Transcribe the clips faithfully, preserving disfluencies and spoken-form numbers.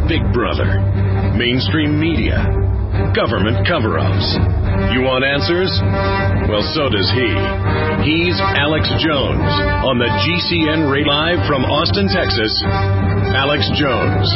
Big Brother, mainstream media, government cover-ups. You want answers? Well, so does he. He's Alex Jones on the G C N Radio Live from Austin, Texas. Alex Jones.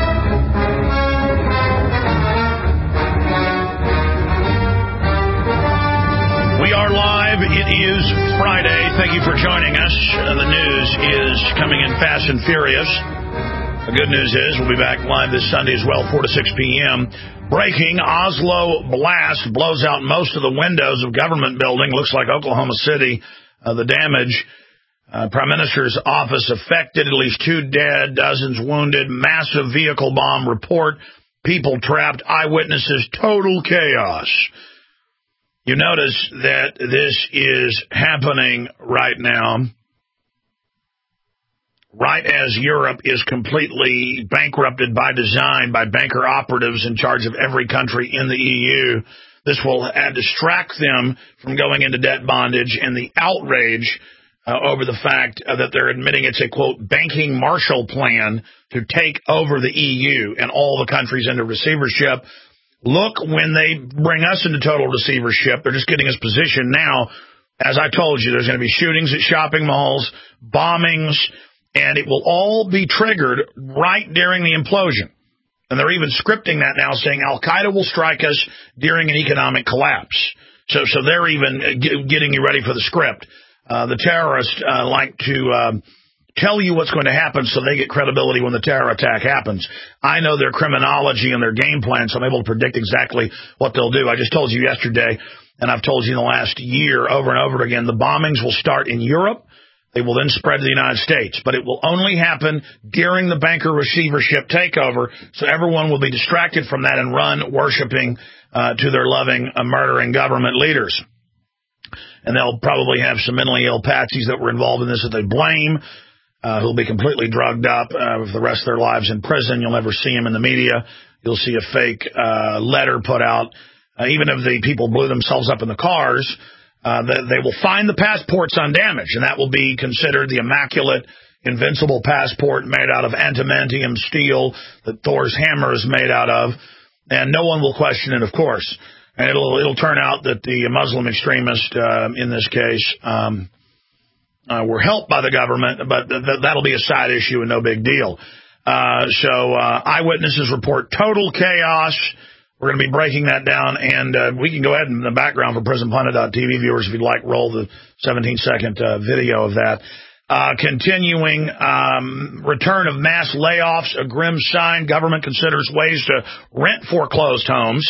We are live. It is Friday. Thank you for joining us. Uh, the news is coming in fast and furious. The good news is we'll be back live this Sunday as well, four to six p.m. Breaking, Oslo blast blows out most of the windows of government building. Looks like Oklahoma City, uh, the damage. Uh, Prime Minister's office affected, at least two dead, dozens wounded, massive vehicle bomb report, people trapped, eyewitnesses, total chaos. You notice that this is happening right now, right as Europe is completely bankrupted by design by banker operatives in charge of every country in the E U. This will uh, distract them from going into debt bondage and the outrage uh, over the fact uh, that they're admitting it's a, quote, banking Marshall Plan to take over the E U and all the countries into receivership. Look, when they bring us into total receivership, they're just getting us positioned now. As I told you, there's going to be shootings at shopping malls, bombings, and it will all be triggered right during the implosion. And they're even scripting that now, saying Al-Qaeda will strike us during an economic collapse. So so they're even g- getting you ready for the script. Uh, the terrorists uh, like to um, tell you what's going to happen so they get credibility when the terror attack happens. I know their criminology and their game plan, so I'm able to predict exactly what they'll do. I just told you yesterday, and I've told you in the last year over and over again, the bombings will start in Europe. They will then spread to the United States, but it will only happen during the banker receivership takeover, so everyone will be distracted from that and run worshiping uh, to their loving, uh, murdering government leaders. And they'll probably have some mentally ill patsies that were involved in this that they blame, uh, who'll be completely drugged up uh, for the rest of their lives in prison. You'll never see them in the media. You'll see a fake uh, letter put out. Uh, even if the people blew themselves up in the cars, Uh, they, they will find the passports undamaged, and that will be considered the immaculate, invincible passport made out of adamantium steel that Thor's hammer is made out of, and no one will question it, of course. And it'll it'll turn out that the Muslim extremists, uh, in this case, um, uh, were helped by the government, but th- th- that'll be a side issue and no big deal. Uh, so uh, eyewitnesses report total chaos. We're going to be breaking that down, and uh, we can go ahead in the background for prison pundit dot t v viewers if you'd like, roll the seventeen-second uh, video of that. Uh, continuing um, return of mass layoffs, a grim sign. Government considers ways to rent foreclosed homes.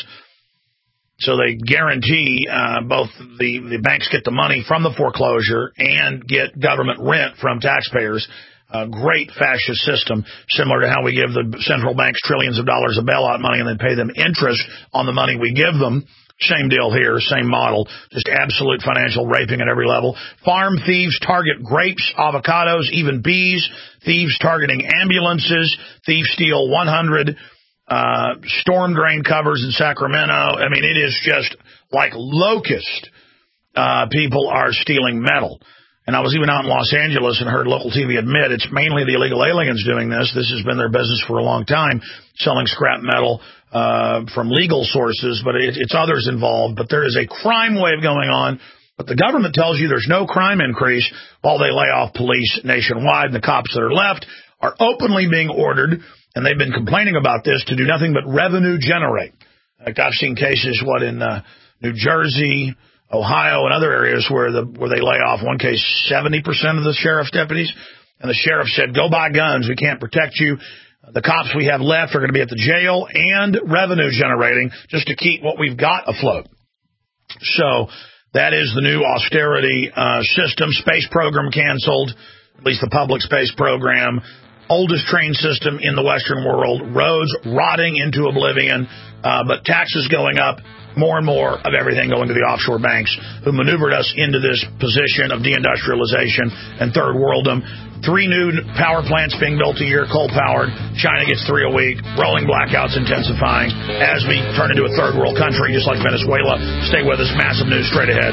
So they guarantee uh, both the, the banks get the money from the foreclosure and get government rent from taxpayers. A great fascist system, similar to how we give the central banks trillions of dollars of bailout money and then pay them interest on the money we give them. Same deal here, same model, just absolute financial raping at every level. Farm thieves target grapes, avocados, even bees. Thieves targeting ambulances. Thieves steal one hundred uh, storm drain covers in Sacramento. I mean, it is just like locust. Uh, people are stealing metal. And I was even out in Los Angeles and heard local T V admit it's mainly the illegal aliens doing this. This has been their business for a long time, selling scrap metal uh, from legal sources, but it, it's others involved. But there is a crime wave going on. But the government tells you there's no crime increase while they lay off police nationwide. And the cops that are left are openly being ordered, and they've been complaining about this, to do nothing but revenue generate. In fact, I've seen cases, what, in uh, New Jersey, Ohio, and other areas where the where they lay off, one case, seventy percent of the sheriff's deputies. And the sheriff said, go buy guns. We can't protect you. The cops we have left are going to be at the jail and revenue generating just to keep what we've got afloat. So that is the new austerity uh, system. Space program canceled, at least the public space program. Oldest train system in the Western world. Roads rotting into oblivion, uh, but taxes going up. More and more of everything going to the offshore banks who maneuvered us into this position of deindustrialization and third worldom. Three new power plants being built a year, coal-powered. China gets three a week. Rolling blackouts intensifying as we turn into a third world country, just like Venezuela. Stay with us. Massive news straight ahead.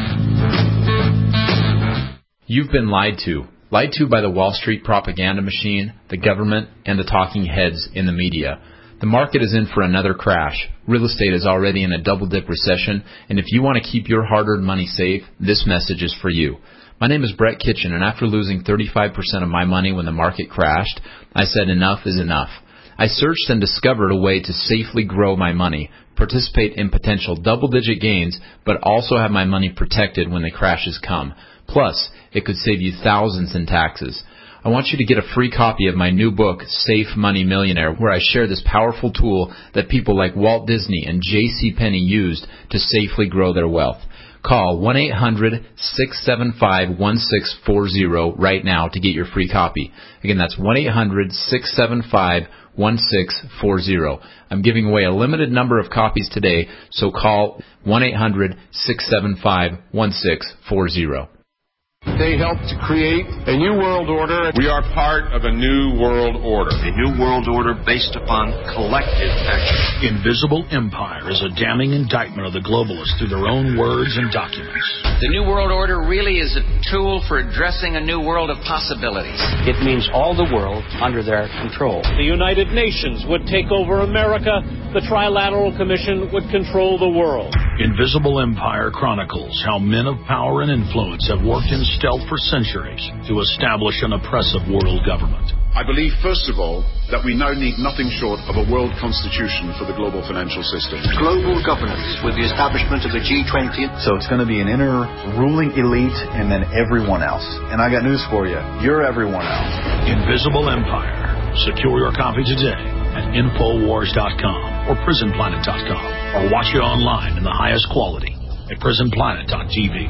You've been lied to. Lied to by the Wall Street propaganda machine, the government, and the talking heads in the media. The market is in for another crash. Real estate is already in a double-dip recession, and if you want to keep your hard-earned money safe, this message is for you. My name is Brett Kitchen, and after losing thirty-five percent of my money when the market crashed, I said enough is enough. I searched and discovered a way to safely grow my money, participate in potential double-digit gains, but also have my money protected when the crashes come. Plus, it could save you thousands in taxes. I want you to get a free copy of my new book, Safe Money Millionaire, where I share this powerful tool that people like Walt Disney and J C Penney used to safely grow their wealth. Call one eight hundred, six seven five, one six four zero right now to get your free copy. Again, that's one eight hundred, six seven five, one six four zero. I'm giving away a limited number of copies today, so call one eight hundred, six seven five, one six four zero. They helped to create a new world order. We are part of a new world order. A new world order based upon collective action. Invisible Empire is a damning indictment of the globalists through their own words and documents. The new world order really is a tool for addressing a new world of possibilities. It means all the world under their control. The United Nations would take over America. The Trilateral Commission would control the world. Invisible Empire chronicles how men of power and influence have worked in stealth for centuries to establish an oppressive world government. I believe, first of all, that we now need nothing short of a world constitution for the global financial system. Global governance with the establishment of the G twenty. So it's going to be an inner ruling elite and then everyone else. And I got news for you. You're everyone else. Invisible Empire. Secure your copy today at Infowars dot com or Prison Planet dot com, or watch it online in the highest quality at Prison Planet dot T V.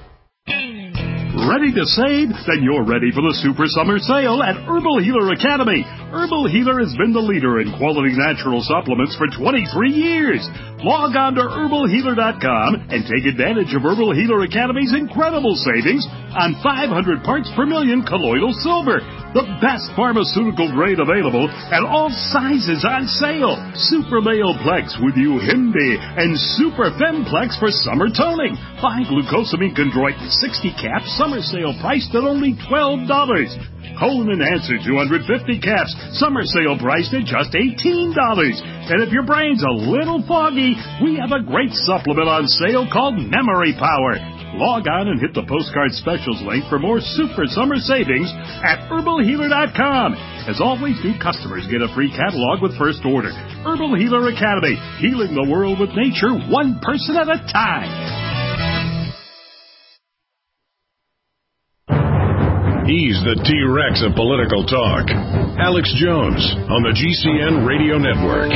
Ready to save? Then you're ready for the Super Summer Sale at Herbal Healer Academy. Herbal Healer has been the leader in quality natural supplements for twenty-three years. Log on to Herbal Healer dot com and take advantage of Herbal Healer Academy's incredible savings on five hundred parts per million colloidal silver, the best pharmaceutical grade available, and all sizes on sale. Super Male Plex with Uhimbi and Super Femplex for summer toning. Buy glucosamine chondroit sixty caps, summer sale priced at only twelve dollars. Colon Enhancer two hundred fifty caps, summer sale priced at just eighteen dollars. And if your brain's a little foggy, we have a great supplement on sale called Memory Power. Log on and hit the postcard specials link for more super summer savings at Herbal Healer dot com. As always, new customers get a free catalog with first order. Herbal Healer Academy, healing the world with nature one person at a time. He's the T-Rex of political talk. Alex Jones on the G C N Radio Network.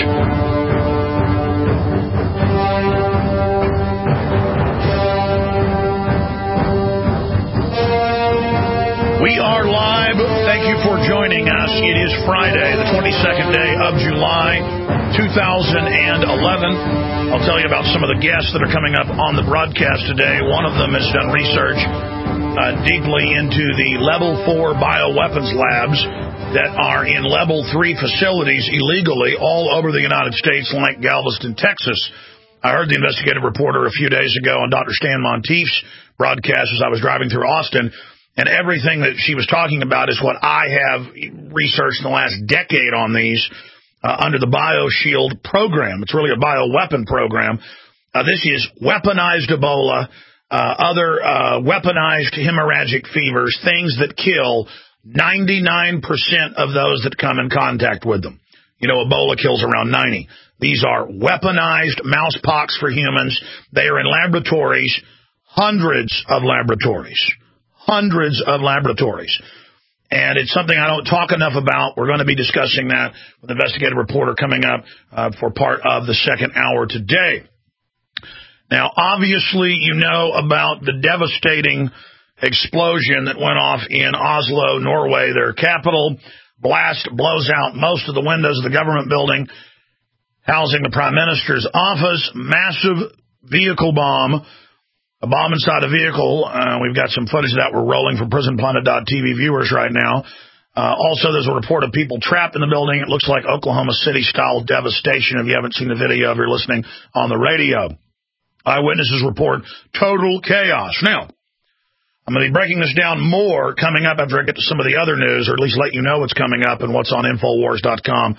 We are live. Thank you for joining us. It is Friday, the twenty-second day of July, two thousand eleven. I'll tell you about some of the guests that are coming up on the broadcast today. One of them has done research uh, deeply into the level four bioweapons labs that are in level three facilities illegally all over the United States, like Galveston, Texas. I heard the investigative reporter a few days ago on Doctor Stan Monteith's broadcast as I was driving through Austin. And everything that she was talking about is what I have researched in the last decade on these uh, under the BioShield program. It's really a bioweapon program. Uh, this is weaponized Ebola, uh, other uh, weaponized hemorrhagic fevers, things that kill ninety-nine percent of those that come in contact with them. You know, Ebola kills around ninety. These are weaponized mouse pox for humans. They are in laboratories, hundreds of laboratories. Hundreds of laboratories. And it's something I don't talk enough about. We're going to be discussing that with an investigative reporter coming up uh, for part of the second hour today. Now, obviously, you know about the devastating explosion that went off in Oslo, Norway, their capital. Blast blows out most of the windows of the government building housing the Prime Minister's office. Massive vehicle bomb. A bomb inside a vehicle. Uh, we've got some footage of that we're rolling for Prison Planet dot T V viewers right now. Uh, also, there's a report of people trapped in the building. It looks like Oklahoma City-style devastation. If you haven't seen the video, if you're listening on the radio. Eyewitnesses report total chaos. Now, I'm going to be breaking this down more coming up after I get to some of the other news, or at least let you know what's coming up and what's on Infowars dot com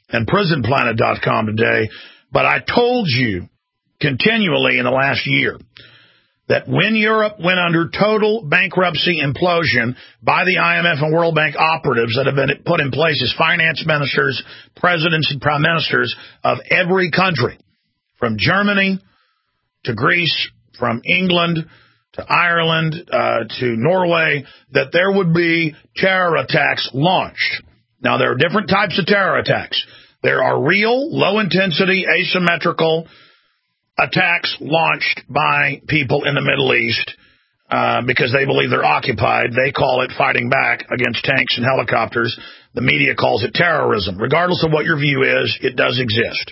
and prison planet dot com today. But I told you continually in the last year that when Europe went under total bankruptcy implosion by the I M F and World Bank operatives that have been put in place as finance ministers, presidents, and prime ministers of every country, from Germany to Greece, from England to Ireland uh, to Norway, that there would be terror attacks launched. Now, there are different types of terror attacks. There are real, low-intensity, asymmetrical attacks launched by people in the Middle East uh, because they believe they're occupied. They call it fighting back against tanks and helicopters. The media calls it terrorism. Regardless of what your view is, it does exist.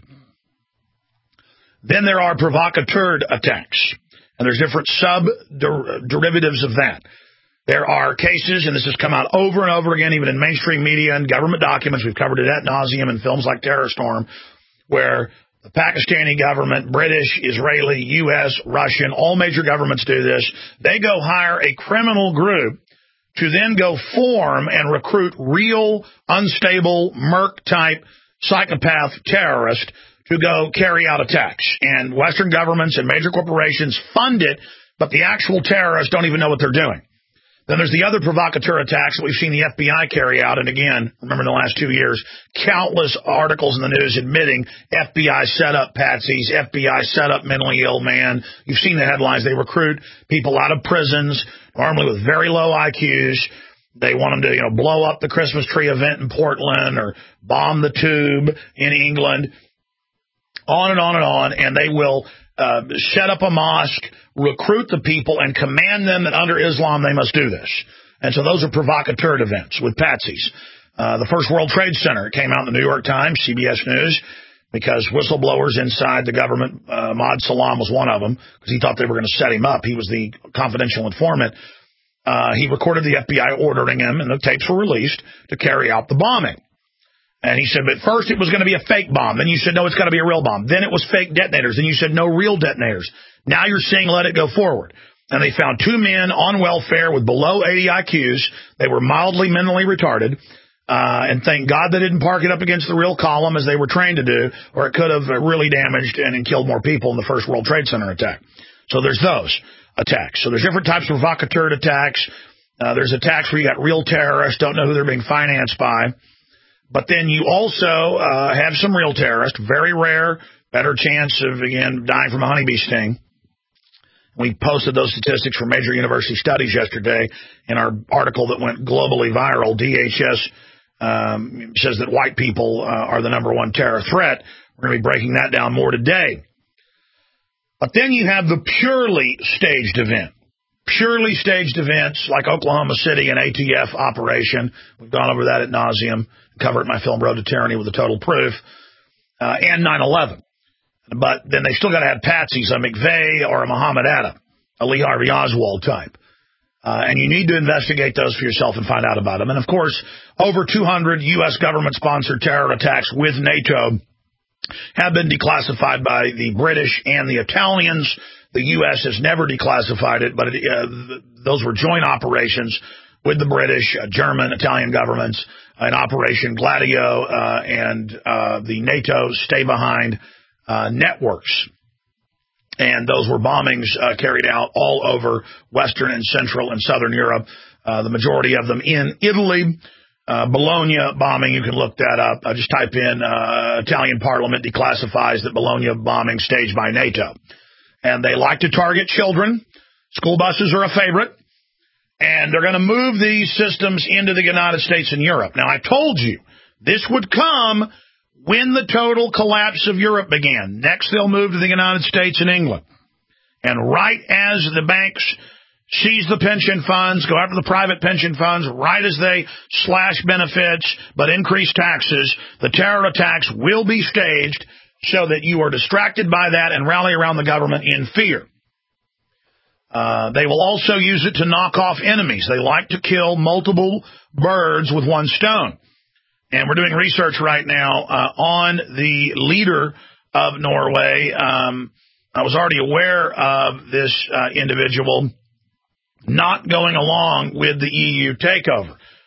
Then there are provocateur attacks, and there's different sub-derivatives of that. There are cases, and this has come out over and over again, even in mainstream media and government documents. We've covered it ad nauseum in films like Terror Storm, where the Pakistani government, British, Israeli, U S, Russian, all major governments do this. They go hire a criminal group to then go form and recruit real, unstable, merc-type psychopath terrorists to go carry out attacks. And Western governments and major corporations fund it, but the actual terrorists don't even know what they're doing. Then there's the other provocateur attacks that we've seen the F B I carry out. And again, remember in the last two years, countless articles in the news admitting F B I set up patsies, F B I set up mentally ill man. You've seen the headlines. They recruit people out of prisons, normally with very low I Qs. They want them to, you know, blow up the Christmas tree event in Portland or bomb the Tube in England, on and on and on. And they will uh, set up a mosque, recruit the people, and command them that under Islam they must do this. And so those are provocateur events with patsies. Uh, the First World Trade Center came out in the New York Times, C B S News, because whistleblowers inside the government, uh, Maad Salam was one of them, because he thought they were going to set him up. He was the confidential informant. Uh, he recorded the F B I ordering him, and the tapes were released, to carry out the bombing. And he said, but first it was going to be a fake bomb. Then you said, no, it's got to be a real bomb. Then it was fake detonators. Then you said, no real detonators. Now you're saying let it go forward. And they found two men on welfare with below eighty I Qs. They were mildly mentally retarded. Uh, and thank God they didn't park it up against the real column as they were trained to do, or it could have really damaged and, and killed more people in the First World Trade Center attack. So there's those attacks. So there's different types of provocateur attacks. Uh, there's attacks where you got real terrorists, don't know who they're being financed by. But then you also uh, have some real terrorists, very rare, better chance of, again, dying from a honeybee sting. We posted those statistics from major university studies yesterday in our article that went globally viral. D H S um, says that white people uh, are the number one terror threat. We're going to be breaking that down more today. But then you have the purely staged event. Purely staged events like Oklahoma City and A T F operation. We've gone over that ad nauseum, covered in my film Road to Tyranny with the total proof, uh, and nine eleven. But then they still got to have patsies, a McVeigh or a Muhammad Atta, a Lee Harvey Oswald type. Uh, and you need to investigate those for yourself and find out about them. And, of course, over two hundred U S government-sponsored terror attacks with NATO have been declassified by the British and the Italians. The U S has never declassified it, but it, uh, th- those were joint operations with the British, uh, German, Italian governments, an Operation Gladio, uh, and uh, the NATO stay-behind uh, networks. And those were bombings uh, carried out all over Western and Central and Southern Europe, uh, the majority of them in Italy. Uh, Bologna bombing, you can look that up. Uh, just type in uh, Italian Parliament declassifies that Bologna bombing staged by NATO. And they like to target children. School buses are a favorite. And they're going to move these systems into the United States and Europe. Now, I told you this would come when the total collapse of Europe began. Next, they'll move to the United States and England. And right as the banks seize the pension funds, go after the private pension funds, right as they slash benefits but increase taxes, the terror attacks will be staged so that you are distracted by that and rally around the government in fear. Uh, they will also use it to knock off enemies. They like to kill multiple birds with one stone. And we're doing research right now uh, on the leader of Norway. Um, I was already aware of this uh, individual not going along with the E U takeover.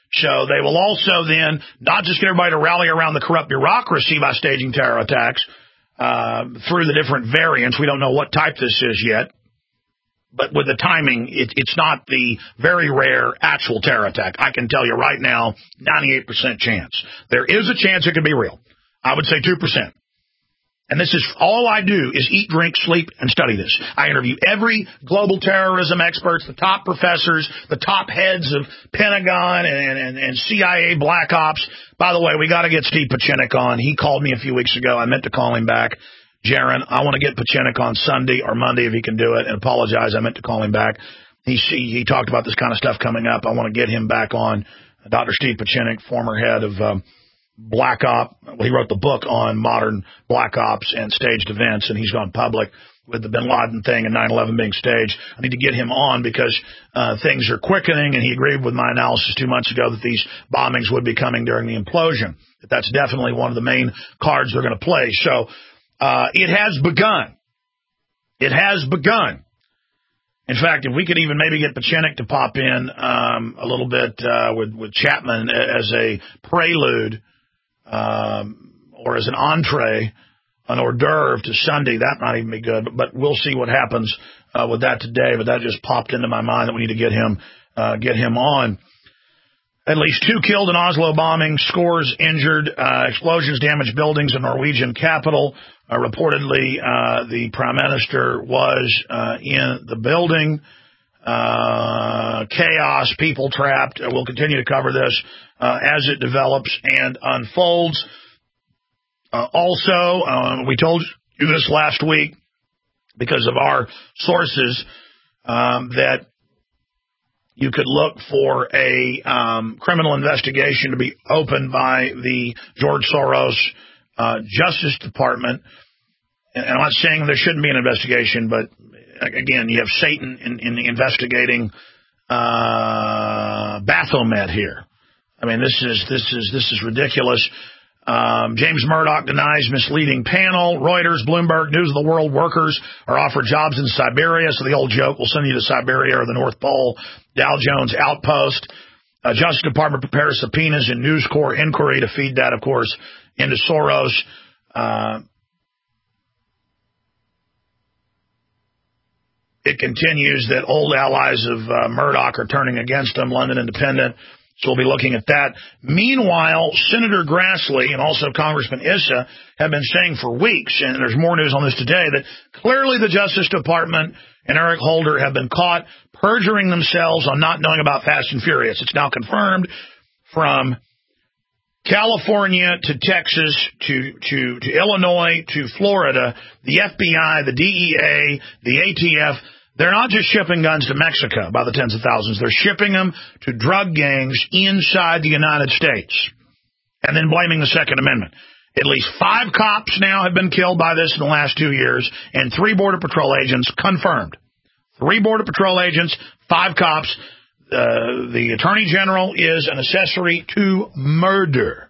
So they will also then not just get everybody to rally around the corrupt bureaucracy by staging terror attacks uh, through the different variants. We don't know what type this is yet. But with the timing, it, it's not the very rare actual terror attack. I can tell you right now, ninety-eight percent chance. There is a chance it could be real. I would say two percent. And this is all I do is eat, drink, sleep, and study this. I interview every global terrorism experts, the top professors, the top heads of Pentagon and, and, and C I A Black Ops. By the way, we got to get Steve Pieczenik on. He called me a few weeks ago. I meant to call him back. Jaron, I want to get Pieczenik on Sunday or Monday if he can do it, and apologize. I meant to call him back. He he, he talked about this kind of stuff coming up. I want to get him back on. Doctor Steve Pieczenik, former head of um, Black Ops. Well, he wrote the book on modern Black Ops and staged events, and he's gone public with the Bin Laden thing and nine eleven being staged. I need to get him on because uh, things are quickening, and he agreed with my analysis two months ago that these bombings would be coming during the implosion. That that's definitely one of the main cards they're going to play. So uh, it has begun. It has begun. In fact, if we could even maybe get Pieczenik to pop in um, a little bit uh, with, with Chapman as a prelude um, or as an entree, an hors d'oeuvre to Sunday, that might even be good. But, but we'll see what happens uh, with that today. But that just popped into my mind that we need to get him uh, get him on. At least two killed in Oslo bombing, scores injured, uh, explosions damaged buildings in Norwegian capital. Uh, reportedly, uh, the prime minister was uh, in the building. Uh, chaos, people trapped. Uh, we'll continue to cover this uh, as it develops and unfolds. Uh, also, uh, we told you this last week because of our sources um, that you could look for a um, criminal investigation to be opened by the George Soros uh, Justice Department. And I'm not saying there shouldn't be an investigation, but again, you have Satan in, in investigating uh, Baphomet here. I mean, this is this is this is ridiculous. Um, James Murdoch denies misleading panel. Reuters, Bloomberg, News of the World workers are offered jobs in Siberia. So the old joke, we'll send you to Siberia or the North Pole. Dow Jones outpost. Uh, Justice Department prepares subpoenas in News Corps inquiry to feed that, of course, into Soros. Uh, it continues that old allies of uh, Murdoch are turning against him. London Independent. So we'll be looking at that. Meanwhile, Senator Grassley and also Congressman Issa have been saying for weeks, and there's more news on this today, that clearly the Justice Department and Eric Holder have been caught perjuring themselves on not knowing about Fast and Furious. It's now confirmed from California to Texas to, to, to Illinois to Florida, the F B I, the D E A, the A T F, they're not just shipping guns to Mexico by the tens of thousands. They're shipping them to drug gangs inside the United States and then blaming the Second Amendment. At least five cops now have been killed by this in the last two years, and three Border Patrol agents confirmed. Three Border Patrol agents, five cops. Uh, the Attorney General is an accessory to murder.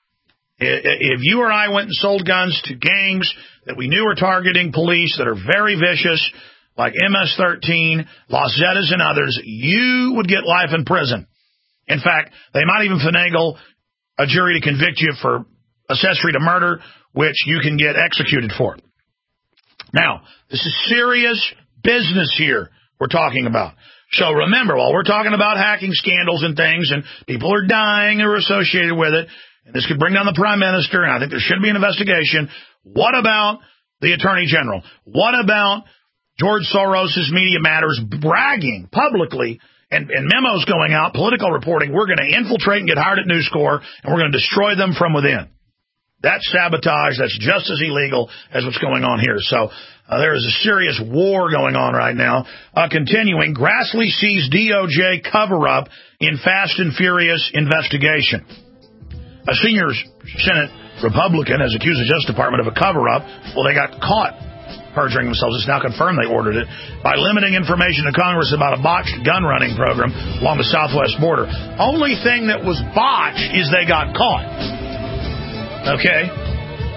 If you or I went and sold guns to gangs that we knew were targeting police that are very vicious, like M S thirteen, Los Zetas, and others, you would get life in prison. In fact, they might even finagle a jury to convict you for accessory to murder, which you can get executed for. Now, this is serious business here we're talking about. So remember, while we're talking about hacking scandals and things, and people are dying or associated with it, and this could bring down the prime minister, and I think there should be an investigation, what about the attorney general? What about George Soros' Media Matters bragging publicly and, and memos going out, political reporting, we're going to infiltrate and get hired at News Corps, and we're going to destroy them from within. That's sabotage. That's just as illegal as what's going on here. So uh, there is a serious war going on right now. Uh, continuing, Grassley sees D O J cover-up in Fast and Furious investigation. A senior Senate Republican has accused the Justice Department of a cover-up. Well, they got caught perjuring themselves. It's now confirmed they ordered it by limiting information to Congress about a botched gun running program along the southwest border. Only thing that was botched is they got caught. Okay?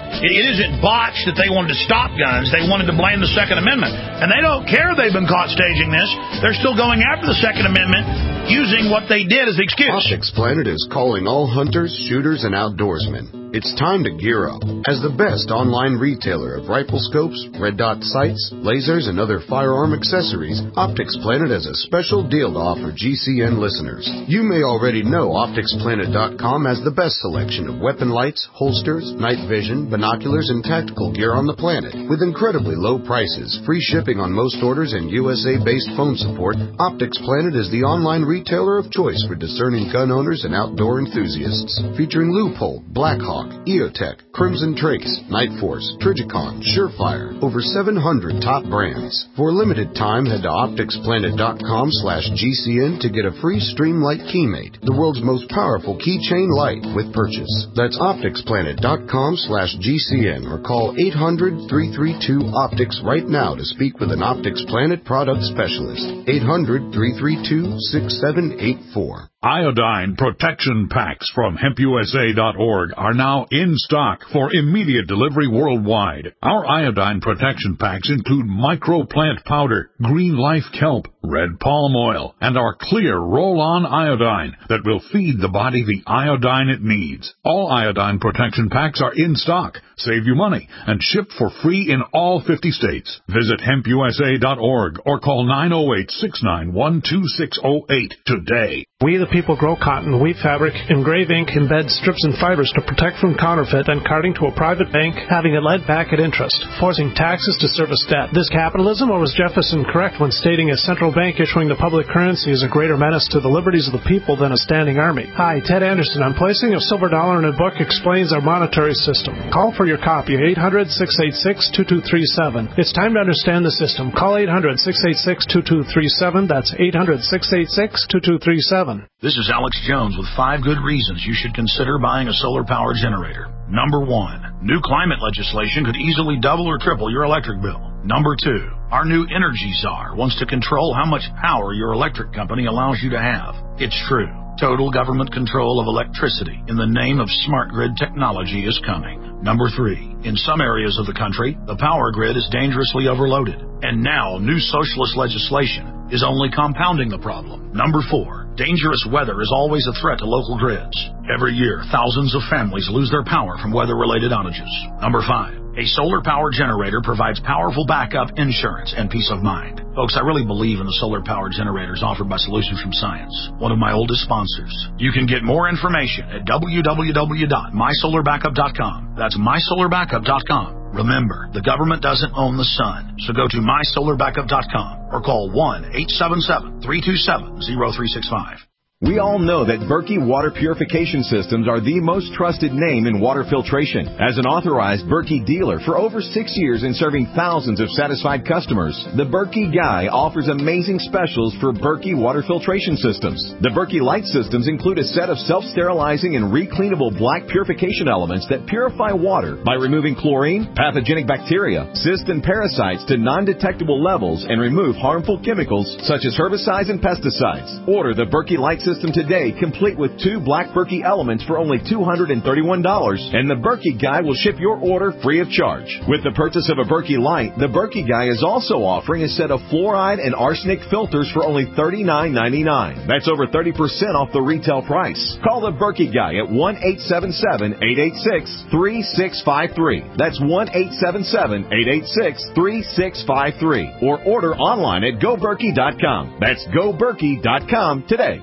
It, it isn't botched that they wanted to stop guns. They wanted to blame the Second Amendment. And they don't care they've been caught staging this. They're still going after the Second Amendment using what they did as the excuse. Optics Planet is calling all hunters, shooters, and outdoorsmen. It's time to gear up. As the best online retailer of rifle scopes, red dot sights, lasers, and other firearm accessories, Optics Planet has a special deal to offer G C N listeners. You may already know Optics Planet dot com has the best selection of weapon lights, holsters, night vision, binoculars, and tactical gear on the planet. With incredibly low prices, free shipping on most orders, and U S A-based phone support, Optics Planet is the online retailer of choice for discerning gun owners and outdoor enthusiasts. Featuring Loophole, Blackhawk, EOTech, Crimson Trace, Night Force, Trijicon, Surefire, over seven hundred top brands. For a limited time, head to Optics Planet dot com slash G C N to get a free Streamlight Keymate, the world's most powerful keychain light with purchase. That's Optics Planet dot com slash G C N or call eight hundred, three three two, OPTICS right now to speak with an Optics Planet product specialist. eight hundred, three three two, six seven eight four. Iodine protection packs from hemp U S A dot org are now in stock for immediate delivery worldwide. Our iodine protection packs include microplant powder, green life kelp, red palm oil, and our clear roll-on iodine that will feed the body the iodine it needs. All iodine protection packs are in stock. Save you money and shipped for free in all fifty states. Visit hemp U S A dot org or call nine oh eight, six nine one, two six oh eight today. We the people grow cotton, weave fabric, engrave ink, embed strips and fibers to protect from counterfeit and carting to a private bank, having it led back at interest, forcing taxes to service debt. This capitalism, or was Jefferson correct when stating a central bank issuing the public currency is a greater menace to the liberties of the people than a standing army? Hi, Ted Anderson. I'm placing a silver dollar in a book explains our monetary system. Call for your copy, eight hundred, six eight six, two two three seven. It's time to understand the system. Call eight hundred, six eight six, two two three seven. That's eight hundred, six eight six, two two three seven. This is Alex Jones with five good reasons you should consider buying a solar power generator. Number one, new climate legislation could easily double or triple your electric bill. Number two, our new energy czar wants to control how much power your electric company allows you to have. It's true. Total government control of electricity in the name of smart grid technology is coming. Number three, in some areas of the country, the power grid is dangerously overloaded. And now, new socialist legislation is only compounding the problem. Number four, dangerous weather is always a threat to local grids. Every year, thousands of families lose their power from weather-related outages. Number five, a solar power generator provides powerful backup insurance and peace of mind. Folks, I really believe in the solar power generators offered by Solutions from Science, one of my oldest sponsors. You can get more information at w w w dot my solar backup dot com. That's my solar backup dot com. Remember, the government doesn't own the sun, so go to my solar backup dot com or call one eight seven seven, three two seven, zero three six five. We all know that Berkey Water Purification Systems are the most trusted name in water filtration. As an authorized Berkey dealer for over six years and serving thousands of satisfied customers, the Berkey Guy offers amazing specials for Berkey Water Filtration Systems. The Berkey Light Systems include a set of self-sterilizing and recleanable black purification elements that purify water by removing chlorine, pathogenic bacteria, cysts, and parasites to non-detectable levels and remove harmful chemicals such as herbicides and pesticides. Order the Berkey Light Systems System today, complete with two black Berkey elements for only two hundred thirty-one dollars, and the Berkey Guy will ship your order free of charge. With the purchase of a Berkey Light, the Berkey Guy is also offering a set of fluoride and arsenic filters for only thirty-nine ninety-nine. That's over thirty percent off the retail price. Call the Berkey Guy at one eight seven seven, eight eight six, three six five three. That's one eight seven seven, eight eight six, three six five three. Or order online at go berkey dot com. That's go berkey dot com today.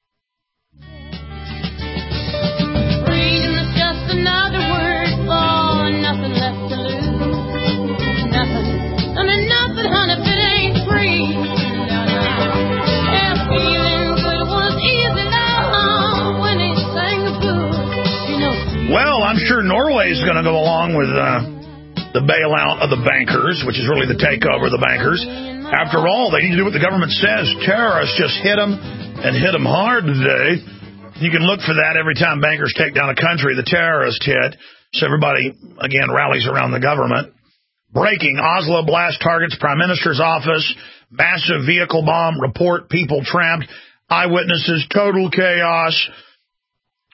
Another word, oh, nothing left to lose. Nothing, I mean nothing, honey, if it ain't free. Yeah, feeling good was easy now when he sang the blues. You know. Well, I'm sure Norway's going to go along with uh, the bailout of the bankers, which is really the takeover of the bankers. After all, they need to do what the government says. Terrorists just hit them and hit them hard today. You can look for that every time bankers take down a country, the terrorist hit. So everybody, again, rallies around the government. Breaking, Oslo blast targets Prime Minister's office. Massive vehicle bomb report, people trapped. Eyewitnesses, total chaos.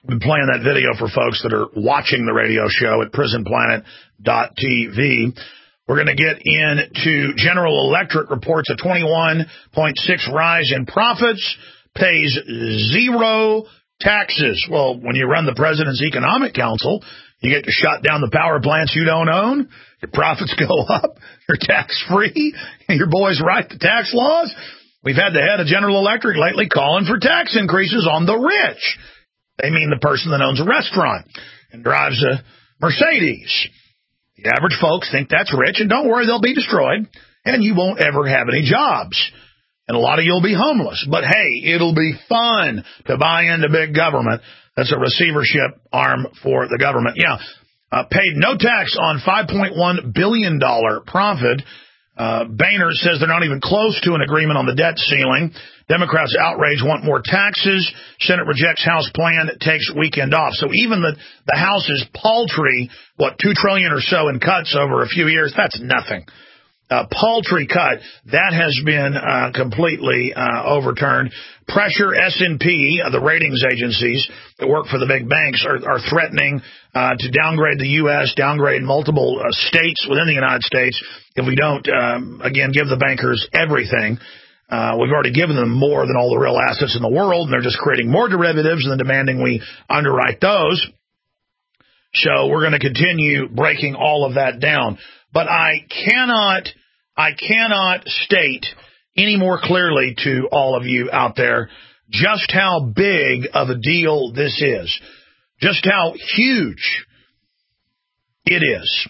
I've been playing that video for folks that are watching the radio show at prison planet dot t v. We're going to get into General Electric reports a twenty-one point six rise in profits, pays zero taxes. Well, when you run the President's Economic Council, you get to shut down the power plants you don't own. Your profits go up. You're tax-free. Your boys write the tax laws. We've had the head of General Electric lately calling for tax increases on the rich. They mean the person that owns a restaurant and drives a Mercedes. The average folks think that's rich, and don't worry, they'll be destroyed, and you won't ever have any jobs. And a lot of you will be homeless. But, hey, it'll be fun to buy into big government. That's a receivership arm for the government. Yeah, uh, paid no tax on five point one billion dollars profit. Uh, Boehner says they're not even close to an agreement on the debt ceiling. Democrats outrage, want more taxes. Senate rejects House plan, takes weekend off. So even the, the House's paltry, what, two trillion dollars or so in cuts over a few years, that's nothing. Uh, paltry cut, that has been uh, completely uh, overturned. Pressure S and P, uh, the ratings agencies that work for the big banks, are, are threatening uh, to downgrade the U S, downgrade multiple uh, states within the United States if we don't, um, again, give the bankers everything. Uh, we've already given them more than all the real assets in the world, and they're just creating more derivatives and then demanding we underwrite those. So we're going to continue breaking all of that down. But I cannot, I cannot state any more clearly to all of you out there just how big of a deal this is, just how huge it is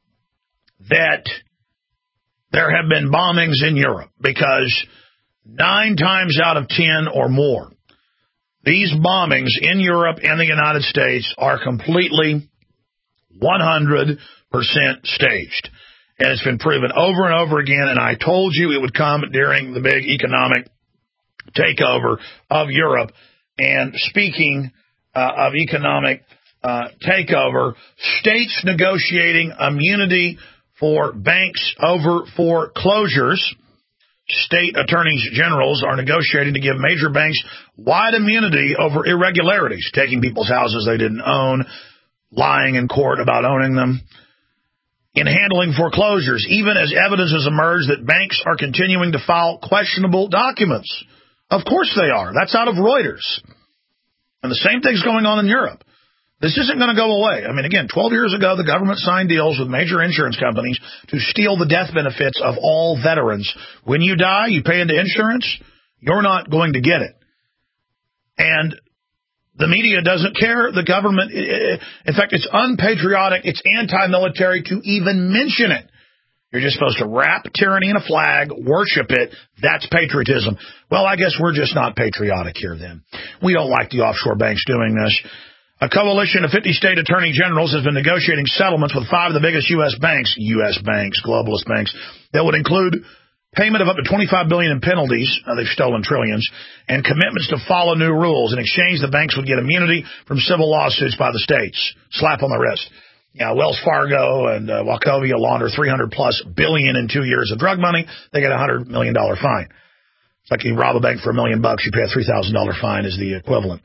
that there have been bombings in Europe, because nine times out of ten or more, these bombings in Europe and the United States are completely one hundred percent staged. And it's been proven over and over again, and I told you it would come during the big economic takeover of Europe. And speaking uh, of economic uh, takeover, states negotiating immunity for banks over foreclosures. State attorneys generals are negotiating to give major banks wide immunity over irregularities, taking people's houses they didn't own, lying in court about owning them, in handling foreclosures, even as evidence has emerged that banks are continuing to file questionable documents. Of course they are. That's out of Reuters. And the same thing's going on in Europe. This isn't going to go away. I mean, again, twelve years ago, the government signed deals with major insurance companies to steal the death benefits of all veterans. When you die, you pay into insurance, you're not going to get it. And the media doesn't care. The government, in fact, it's unpatriotic. It's anti-military to even mention it. You're just supposed to wrap tyranny in a flag, worship it. That's patriotism. Well, I guess we're just not patriotic here then. We don't like the offshore banks doing this. A coalition of fifty state attorney generals has been negotiating settlements with five of the biggest U S banks, U S banks, globalist banks, that would include payment of up to twenty-five billion dollars in penalties, uh, they've stolen trillions, and commitments to follow new rules. In exchange, the banks would get immunity from civil lawsuits by the states. Slap on the wrist. Yeah, Wells Fargo and uh, Wachovia launder three hundred plus billion in two years of drug money. They get a one hundred million dollars fine. It's like you rob a bank for a million bucks, you pay a three thousand dollars fine is the equivalent.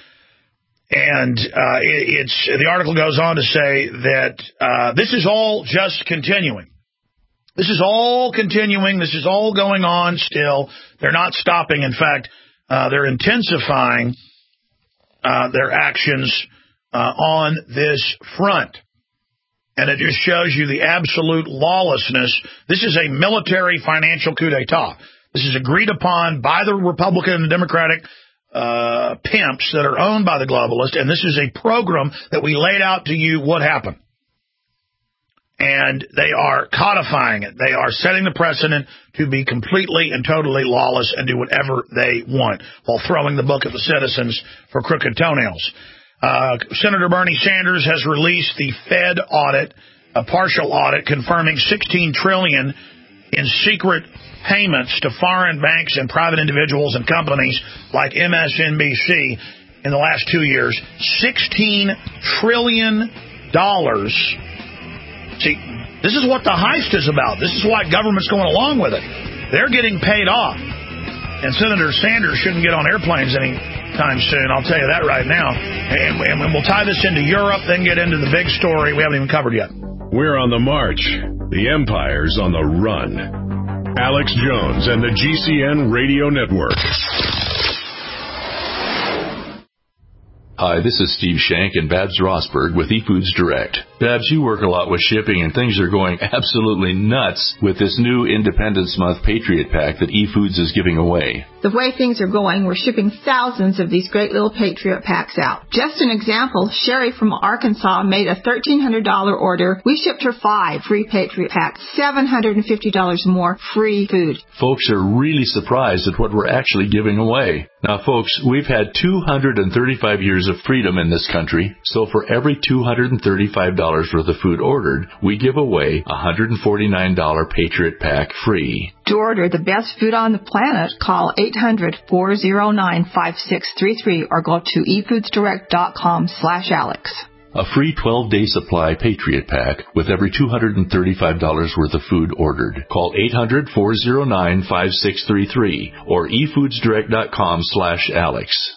And uh, it, it's the article goes on to say that uh, this is all just continuing. This is all continuing. This is all going on still. They're not stopping. In fact, uh, they're intensifying uh, their actions uh, on this front. And it just shows you the absolute lawlessness. This is a military financial coup d'etat. This is agreed upon by the Republican and Democratic uh, pimps that are owned by the globalists. And this is a program that we laid out to you what happened. And they are codifying it. They are setting the precedent to be completely and totally lawless and do whatever they want while throwing the book at the citizens for crooked toenails. Uh, Senator Bernie Sanders has released the Fed audit, a partial audit, confirming sixteen trillion dollars in secret payments to foreign banks and private individuals and companies like M S N B C in the last two years. sixteen trillion dollars. See, this is what the heist is about. This is why government's going along with it. They're getting paid off. And Senator Sanders shouldn't get on airplanes any time soon. I'll tell you that right now. And, and we'll tie this into Europe, then get into the big story we haven't even covered yet. We're on the march. The empire's on the run. Alex Jones and the G C N Radio Network. Hi, this is Steve Shank and Babs Rosberg with eFoods Direct. Babs, you work a lot with shipping, and things are going absolutely nuts with this new Independence Month Patriot Pack that eFoods is giving away. The way things are going, we're shipping thousands of these great little Patriot Packs out. Just an example, Sherry from Arkansas made a thirteen hundred dollars order. We shipped her five free Patriot Packs, seven hundred fifty dollars more free food. Folks are really surprised at what we're actually giving away. Now, folks, we've had two hundred thirty-five years of freedom in this country, so for every two hundred thirty-five dollars worth of food ordered, we give away a one hundred forty-nine dollars Patriot Pack free. To order the best food on the planet, call eight hundred, four oh nine, five six three three or go to efoodsdirect.com slash Alex. A free twelve-day supply Patriot Pack with every two hundred thirty-five dollars worth of food ordered. Call eight hundred, four oh nine, five six three three or efoodsdirect.com slash Alex.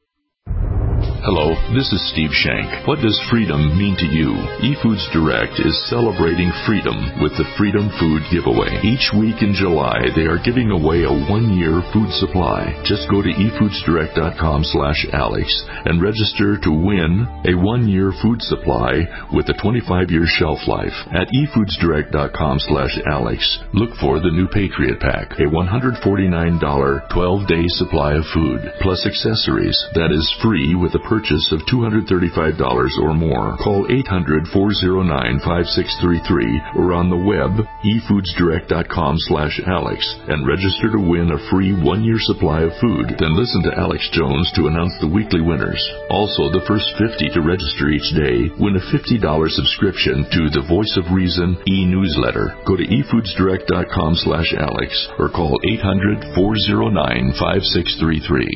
Hello, this is Steve Shank. What does freedom mean to you? eFoods Direct is celebrating freedom with the Freedom Food Giveaway. Each week in July, they are giving away a one-year food supply. Just go to efoodsdirect.com slash Alex and register to win a one-year food supply with a twenty-five year shelf life. At efoodsdirect.com slash Alex, look for the new Patriot Pack, a one hundred forty-nine dollars twelve-day supply of food, plus accessories that is free with a purchase of two hundred thirty-five dollars or more. Call eight hundred, four oh nine, five six three three or on the web efoodsdirect.com slash Alex and register to win a free one-year supply of food. Then listen to Alex Jones to announce the weekly winners. Also, the first fifty to register each day win a fifty dollars subscription to the Voice of Reason e-newsletter. Go to efoodsdirect.com slash Alex or call eight hundred, four oh nine, five six three three.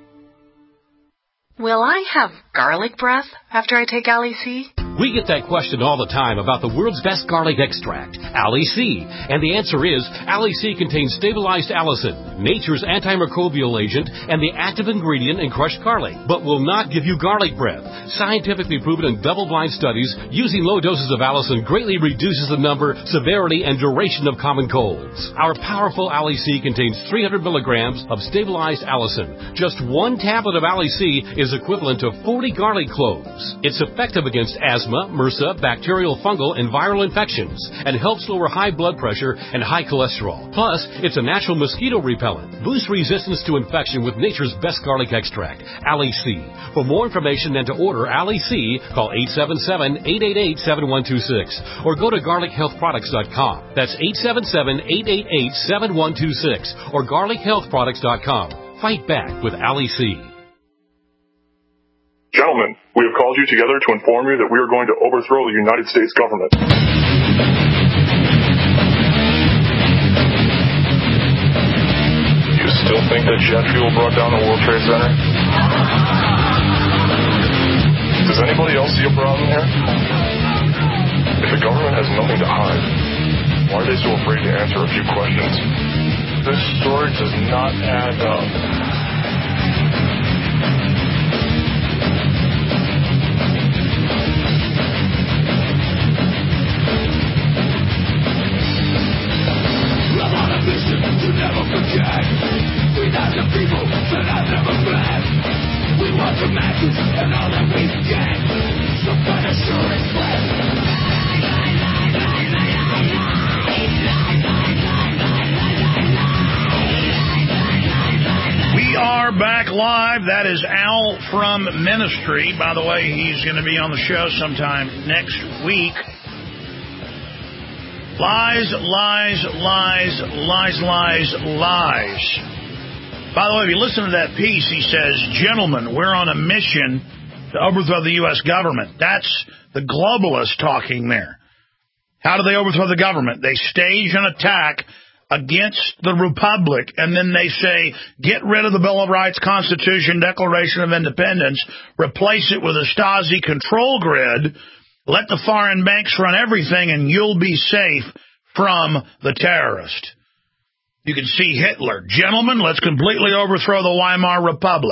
Will I have garlic breath after I take Ali C? We get that question all the time about the world's best garlic extract, Ali C. And the answer is, Ali C contains stabilized allicin, nature's antimicrobial agent, and the active ingredient in crushed garlic, but will not give you garlic breath. Scientifically proven in double-blind studies, using low doses of allicin greatly reduces the number, severity, and duration of common colds. Our powerful Ali C contains three hundred milligrams of stabilized allicin. Just one tablet of Ali C is equivalent to forty garlic cloves. It's effective against asthma, MRSA, bacterial, fungal, and viral infections, and helps lower high blood pressure and high cholesterol. Plus, it's a natural mosquito repellent. Boost resistance to infection with nature's best garlic extract, Ali C. For more information and to order Ali C, call eight seven seven, eight eight eight, seven one two six or go to garlic health products dot com. That's eight seven seven, eight eight eight, seven one two six or garlic health products dot com. Fight back with Ali C. Gentlemen, we have called you together to inform you that we are going to overthrow the United States government. You still think that jet fuel brought down the World Trade Center? Does anybody else see a problem here? If the government has nothing to hide, why are they so afraid to answer a few questions? This story does not add up. To never forget, we have the people that I've never met. We want the masses and all that we get. Some kind of assurance left. We are back live. That is Al from Ministry. By the way, he's going to be on the show sometime next week. Lies, lies, lies, lies, lies, lies. By the way, if you listen to that piece, he says, gentlemen, we're on a mission to overthrow the U S government. That's the globalists talking there. How do they overthrow the government? They stage an attack against the Republic, and then they say, get rid of the Bill of Rights, Constitution, Declaration of Independence, replace it with a Stasi control grid, let the foreign banks run everything, and you'll be safe from the terrorist. You can see Hitler. Gentlemen, let's completely overthrow the Weimar Republic.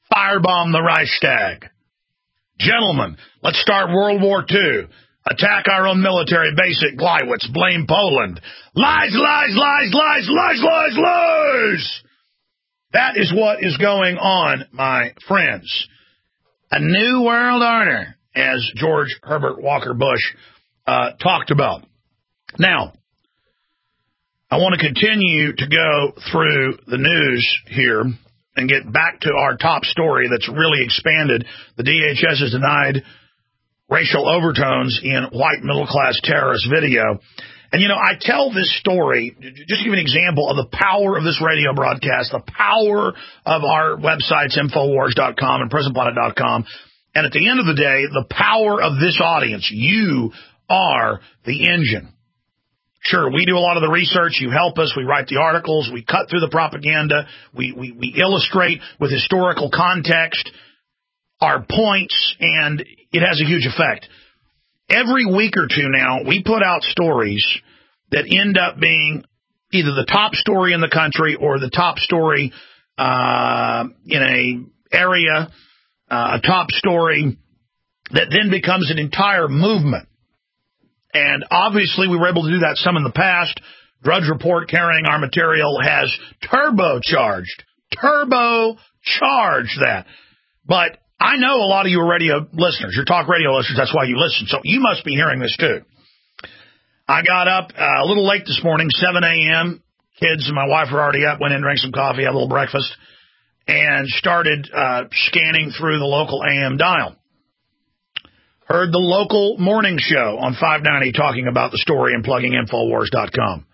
Firebomb the Reichstag. Gentlemen, let's start World War Two. Attack our own military base at Gleiwitz. Blame Poland. Lies, lies, lies, lies, lies, lies, lies! That is what is going on, my friends. A new world order, as George Herbert Walker Bush uh, talked about. Now, I want to continue to go through the news here and get back to our top story that's really expanded. The D H S has denied racial overtones in white middle-class terrorist video. And, you know, I tell this story, just to give an example of the power of this radio broadcast, the power of our websites, Infowars dot com and Prison Planet dot com. And at the end of the day, the power of this audience. You are the engine. Sure, we do a lot of the research. You help us. We write the articles. We cut through the propaganda. We, we, we illustrate with historical context our points, and it has a huge effect. Every week or two now, we put out stories that end up being either the top story in the country or the top story uh, in a area, uh, a top story that then becomes an entire movement. And obviously, we were able to do that some in the past. Drudge Report carrying our material has turbocharged, turbocharged that. But I know a lot of you are radio listeners. You're talk radio listeners. That's why you listen. So you must be hearing this too. I got up uh, a little late this morning, seven a.m. Kids and my wife were already up, went in, drank some coffee, had a little breakfast, and started uh, scanning through the local A M dial. Heard the local morning show on five ninety talking about the story and plugging Infowars dot com.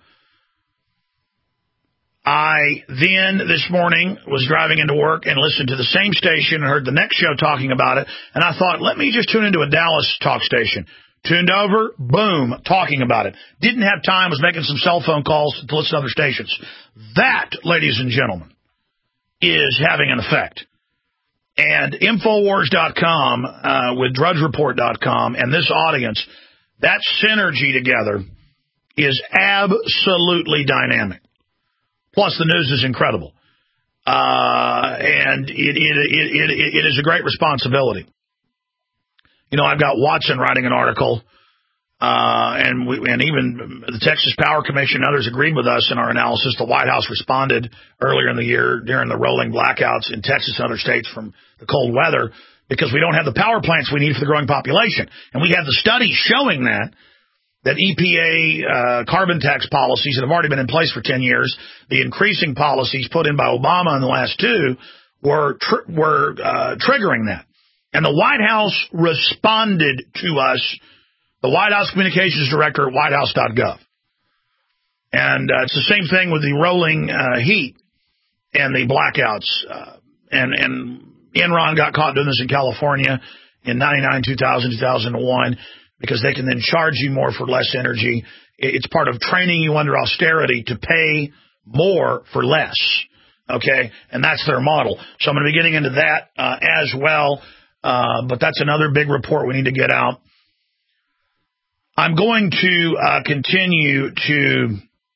I then, this morning, was driving into work and listened to the same station and heard the next show talking about it. And I thought, let me just tune into a Dallas talk station. Tuned over, boom, talking about it. Didn't have time, was making some cell phone calls to listen to other stations. That, ladies and gentlemen, is having an effect. And Infowars dot com uh, with Drudge Report dot com and this audience, that synergy together is absolutely dynamic. Plus, the news is incredible. Uh, and it, it, it, it, it is a great responsibility. You know, I've got Watson writing an article, uh, and we, and even the Texas Power Commission and others agreed with us in our analysis. The White House responded earlier in the year during the rolling blackouts in Texas and other states from the cold weather because we don't have the power plants we need for the growing population. And we have the studies showing that. That E P A uh, carbon tax policies that have already been in place for ten years, the increasing policies put in by Obama in the last two, were tr- were uh, triggering that. And the White House responded to us, the White House Communications Director at white house dot gov. And uh, it's the same thing with the rolling uh, heat and the blackouts. Uh, and, and Enron got caught doing this in California in ninety-nine, two thousand, two thousand one. Because they can then charge you more for less energy. It's part of training you under austerity to pay more for less, okay? And that's their model. So I'm going to be getting into that uh, as well, uh, but that's another big report we need to get out. I'm going to uh, continue to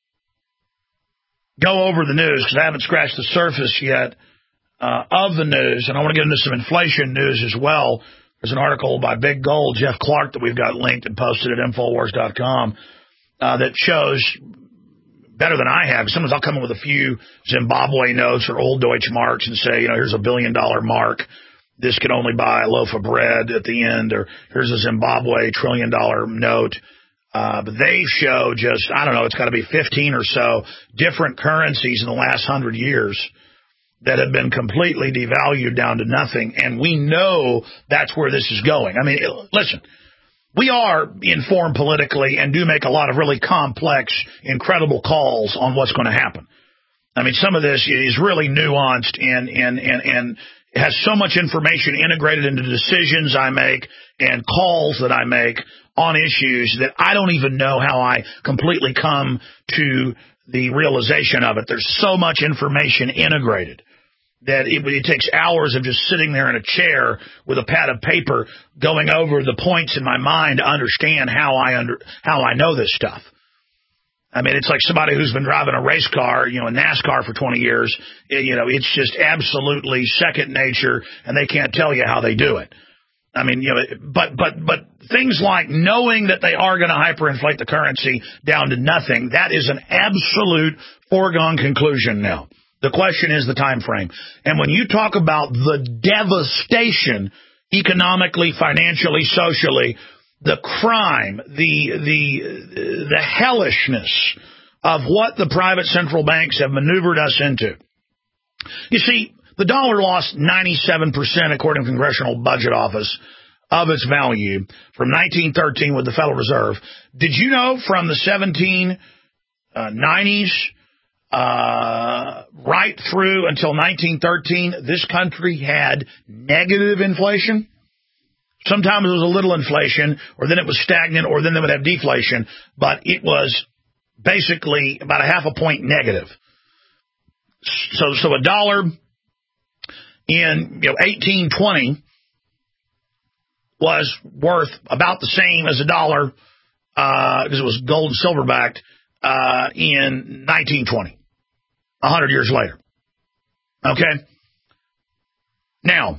go over the news because I haven't scratched the surface yet uh, of the news, and I want to get into some inflation news as well. There's an article by Big Gold, Jeff Clark, that we've got linked and posted at Infowars dot com uh, that shows better than I have. Sometimes I'll come in with a few Zimbabwe notes or old Deutsche marks and say, you know, here's a billion dollar mark. This could only buy a loaf of bread at the end. Or here's a Zimbabwe trillion dollar note. Uh, but they show just, I don't know, it's got to be fifteen or so different currencies in the last hundred years that have been completely devalued down to nothing, and we know that's where this is going. I mean, listen, we are informed politically and do make a lot of really complex, incredible calls on what's going to happen. I mean, some of this is really nuanced and and and, and has so much information integrated into decisions I make and calls that I make on issues that I don't even know how I completely come to the realization of it. There's so much information integrated that it, it takes hours of just sitting there in a chair with a pad of paper going over the points in my mind to understand how I under how I know this stuff. I mean, it's like somebody who's been driving a race car, you know, a NASCAR for twenty years. It, you know, it's just absolutely second nature, and they can't tell you how they do it. I mean, you know, but but but things like knowing that they are going to hyperinflate the currency down to nothing, that is an absolute foregone conclusion now. The question is the time frame. And when you talk about the devastation economically, financially, socially, the crime, the the the hellishness of what the private central banks have maneuvered us into. You see, the dollar lost ninety-seven percent, according to the Congressional Budget Office, of its value from nineteen thirteen with the Federal Reserve. Did you know from the seventeen nineties uh, right through until nineteen thirteen, this country had negative inflation? Sometimes it was a little inflation, or then it was stagnant, or then they would have deflation, but it was basically about a half a point negative. So, so a dollar in you know eighteen twenty was worth about the same as a dollar uh, because it was gold and silver backed uh, in nineteen twenty, a hundred years later. Okay. Now,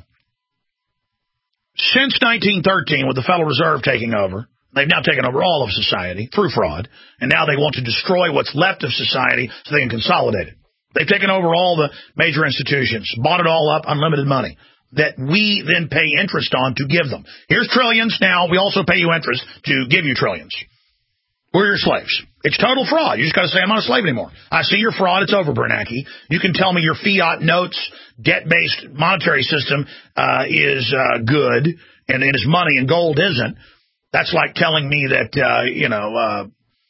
since nineteen thirteen, with the Federal Reserve taking over, they've now taken over all of society through fraud, and now they want to destroy what's left of society so they can consolidate it. They've taken over all the major institutions, bought it all up, unlimited money, that we then pay interest on to give them. Here's trillions. Now, we also pay you interest to give you trillions. We're your slaves. It's total fraud. You just got to say, I'm not a slave anymore. I see your fraud. It's over, Bernanke. You can tell me your fiat notes, debt-based monetary system uh, is uh, good, and, and it's money and gold isn't. That's like telling me that, uh, you know, uh,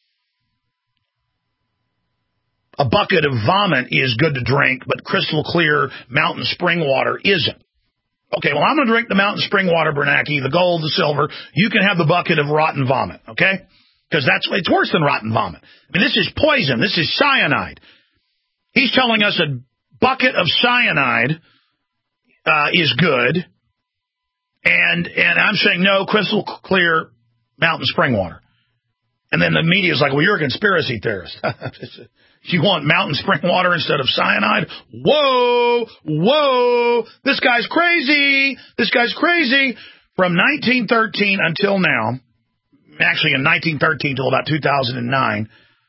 a bucket of vomit is good to drink, but crystal clear mountain spring water isn't. Okay, well, I'm going to drink the mountain spring water, Bernanke, the gold, the silver. You can have the bucket of rotten vomit, okay? Because that's it's worse than rotten vomit. I mean, this is poison. This is cyanide. He's telling us a bucket of cyanide uh, is good, and and I'm saying no, crystal clear mountain spring water. And then the media is like, well, you're a conspiracy theorist. You want mountain spring water instead of cyanide? Whoa, whoa, this guy's crazy. This guy's crazy. From nineteen thirteen until now, actually in nineteen thirteen till about two thousand nine,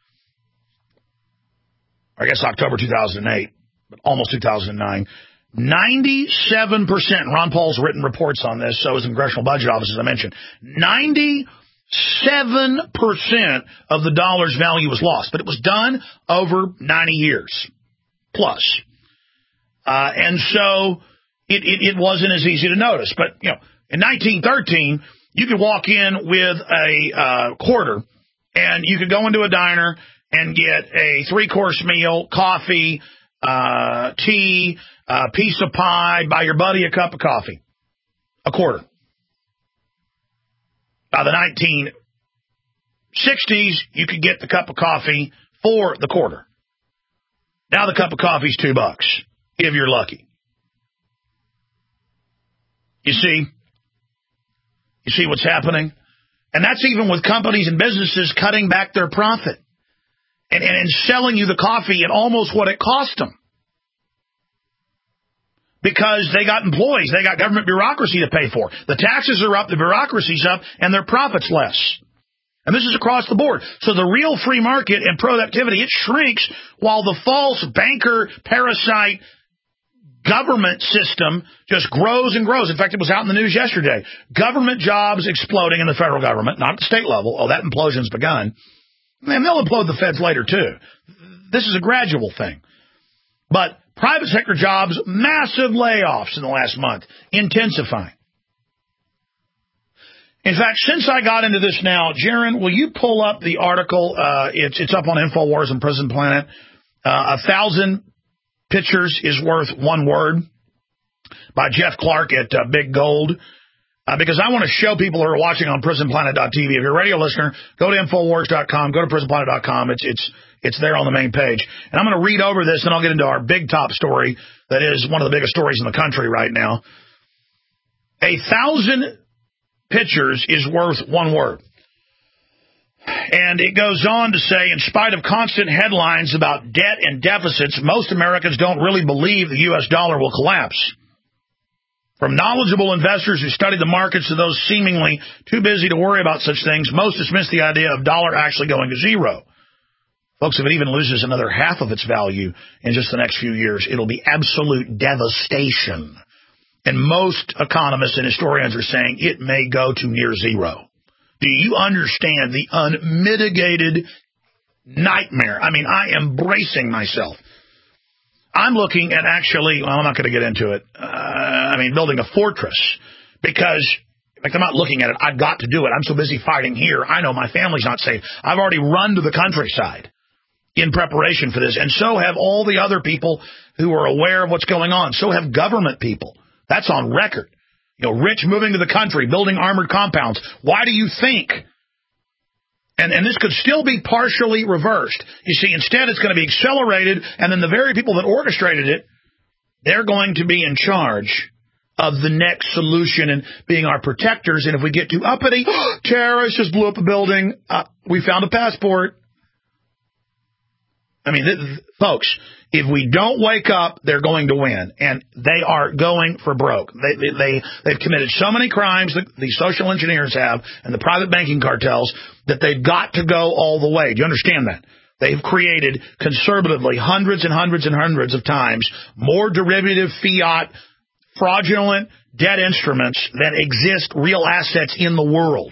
or I guess October two thousand eight, but almost two thousand nine, ninety-seven percent, Ron Paul's written reports on this, so is the Congressional Budget Office, as I mentioned, ninety Seven percent of the dollar's value was lost, but it was done over ninety years plus, uh, and so it, it, it wasn't as easy to notice. But you know, in nineteen thirteen, you could walk in with a uh, quarter, and you could go into a diner and get a three-course meal, coffee, uh, tea, a piece of pie, buy your buddy a cup of coffee, a quarter. By the nineteen sixties, you could get the cup of coffee for the quarter. Now the cup of coffee is two bucks, if you're lucky. You see? You see what's happening? And that's even with companies and businesses cutting back their profit and, and, and selling you the coffee at almost what it cost them. Because they got employees, they got government bureaucracy to pay for. The taxes are up, the bureaucracy's up, and their profit's less. And this is across the board. So the real free market and productivity, it shrinks while the false banker, parasite, government system just grows and grows. In fact, it was out in the news yesterday. Government jobs exploding in the federal government, not at the state level. Oh, that implosion's begun. And they'll implode the feds later, too. This is a gradual thing. But private sector jobs, massive layoffs in the last month, intensifying. In fact, since I got into this now, Jaron, will you pull up the article? Uh, it's it's up on InfoWars and Prison Planet. Uh, a thousand pictures is worth one word by Jeff Clark at uh, Big Gold. Uh, because I want to show people who are watching on prison planet dot t v. If you're a radio listener, go to infowars dot com, go to prison planet dot com. It's it's it's there on the main page. And I'm going to read over this, and I'll get into our big top story that is one of the biggest stories in the country right now. A thousand pictures is worth one word. And it goes on to say, in spite of constant headlines about debt and deficits, most Americans don't really believe the U S dollar will collapse. From knowledgeable investors who study the markets to those seemingly too busy to worry about such things, most dismiss the idea of dollar actually going to zero. Folks, if it even loses another half of its value in just the next few years, it'll be absolute devastation. And most economists and historians are saying it may go to near zero. Do you understand the unmitigated nightmare? I mean, I am bracing myself. I'm looking at actually, well, I'm not going to get into it. Uh, I mean, building a fortress because, in fact, I'm not looking at it. I've got to do it. I'm so busy fighting here. I know my family's not safe. I've already run to the countryside in preparation for this. And so have all the other people who are aware of what's going on. So have government people. That's on record. You know, rich moving to the country, building armored compounds. Why do you think? And, and this could still be partially reversed. You see, instead it's going to be accelerated, and then the very people that orchestrated it, they're going to be in charge of the next solution and being our protectors. And if we get too uppity, terrorists just blew up a building, uh, we found a passport. I mean, th- th- folks, if we don't wake up, they're going to win, and they are going for broke. They, they, they, they've committed so many crimes, that the social engineers have, and the private banking cartels, that they've got to go all the way. Do you understand that? They've created, conservatively, hundreds and hundreds and hundreds of times more derivative fiat, fraudulent debt instruments than exist real assets in the world.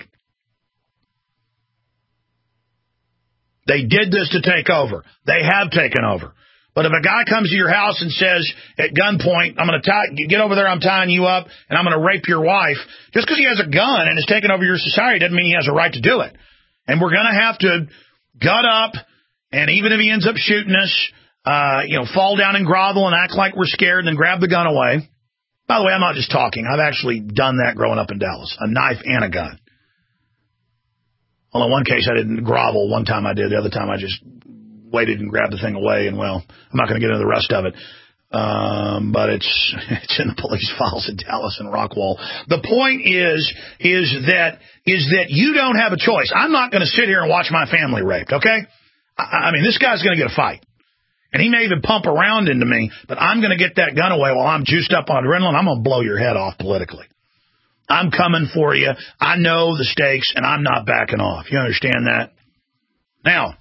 They did this to take over. They have taken over. But if a guy comes to your house and says at gunpoint, I'm going to tie, get over there, I'm tying you up, and I'm going to rape your wife, just because he has a gun and has taken over your society doesn't mean he has a right to do it. And we're going to have to gut up, and even if he ends up shooting us, uh, you know, fall down and grovel and act like we're scared and then grab the gun away. By the way, I'm not just talking. I've actually done that growing up in Dallas, a knife and a gun. Well, in one case, I didn't grovel. One time I did. The other time I just waited and grabbed the thing away. And, well, I'm not going to get into the rest of it. Um, but it's it's in the police files in Dallas and Rockwall. The point is, is that is that you don't have a choice. I'm not going to sit here and watch my family raped, okay? I, I mean, this guy's going to get a fight. And he may even pump around into me, but I'm going to get that gun away while I'm juiced up on adrenaline. I'm going to blow your head off politically. I'm coming for you. I know the stakes, and I'm not backing off. You understand that? Now,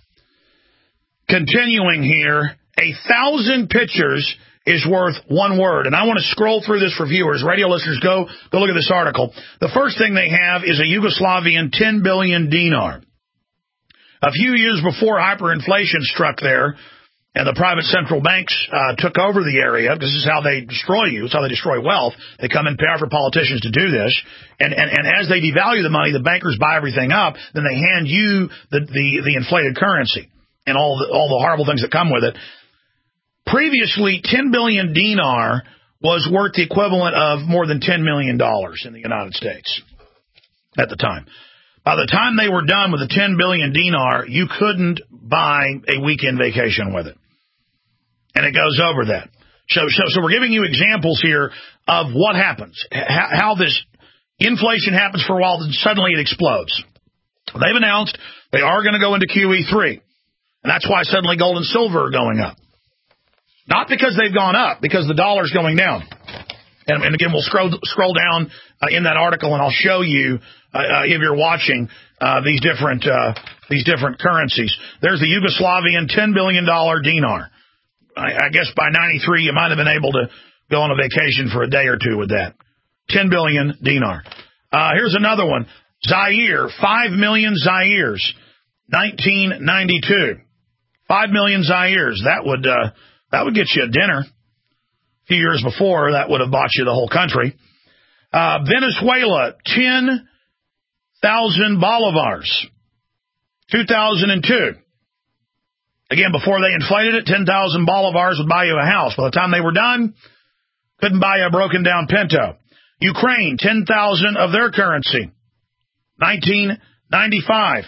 continuing here, a thousand pictures is worth one word. And I want to scroll through this for viewers. Radio listeners, go, go look at this article. The first thing they have is a Yugoslavian ten billion dinar. A few years before hyperinflation struck there, and the private central banks uh, took over the area, because this is how they destroy you. It's how they destroy wealth. They come and pay for politicians to do this. And, and, and as they devalue the money, the bankers buy everything up. Then they hand you the, the, the inflated currency and all the, all the horrible things that come with it. Previously, ten billion dinar was worth the equivalent of more than ten million dollars in the United States at the time. By the time they were done with the ten billion dinar, you couldn't buy a weekend vacation with it. And it goes over that. So, so, so we're giving you examples here of what happens, how, how this inflation happens for a while, then suddenly it explodes. They've announced they are going to go into Q E three. And that's why suddenly gold and silver are going up. Not because they've gone up, because the dollar's going down. And, and again, we'll scroll scroll down uh, in that article, and I'll show you, uh, uh, if you're watching, uh, these different uh, these different currencies. There's the Yugoslavian ten billion dollars dinar. I, I guess by ninety-three, you might have been able to go on a vacation for a day or two with that. ten billion dinar. Uh, here's another one. Zaire, five million Zaires, nineteen ninety-two. five million Zaires. That would, uh, that would get you a dinner. A few years before, that would have bought you the whole country. Uh, Venezuela, ten thousand bolivars, two thousand two. Again, before they inflated it, ten thousand bolivars would buy you a house. By the time they were done, couldn't buy you a broken down Pinto. Ukraine, ten thousand of their currency, nineteen ninety-five.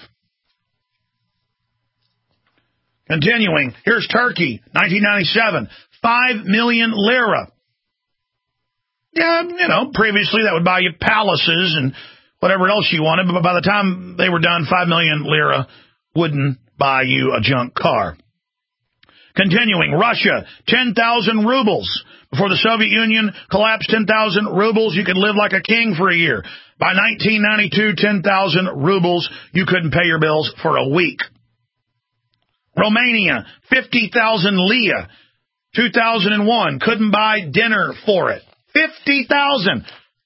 Continuing, here's Turkey, nineteen ninety-seven, five million lira. Yeah, you know, previously that would buy you palaces and whatever else you wanted. But by the time they were done, five million lira wouldn't buy you a junk car. Continuing, Russia, ten thousand rubles. Before the Soviet Union collapsed, ten thousand rubles, you could live like a king for a year. By nineteen ninety-two, ten thousand rubles, you couldn't pay your bills for a week. Romania, fifty thousand lira, two thousand one, couldn't buy dinner for it. fifty thousand.